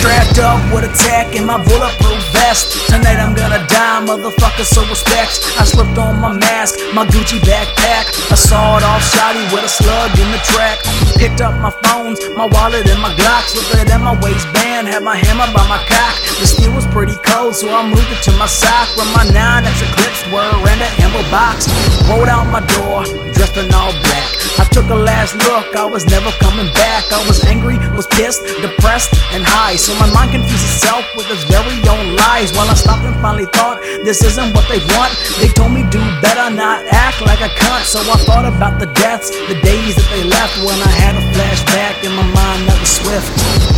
strapped up with a tack in my bulletproof vest. Tonight I'm gonna die, motherfucker, so respect. I slipped on my mask, my Gucci backpack, a sawed-off shotty with a slug in the track. Picked up my phones, my wallet and my Glock, slipped it in my waistband, had my hammer by my cock. The steel was pretty cold, so I moved it to my sock, where my 9 extra clips were in the ammo box. Rolled out my door, dressed in all black. I took a last look, I was never coming back. I was angry, was pissed, depressed, and high, so my mind confused itself with its very own lies. While I stopped and finally thought, this isn't what they want. They told me do better, not act like a cunt. So I thought about the deaths, the days that they left, when I had a flashback and my mind never swift.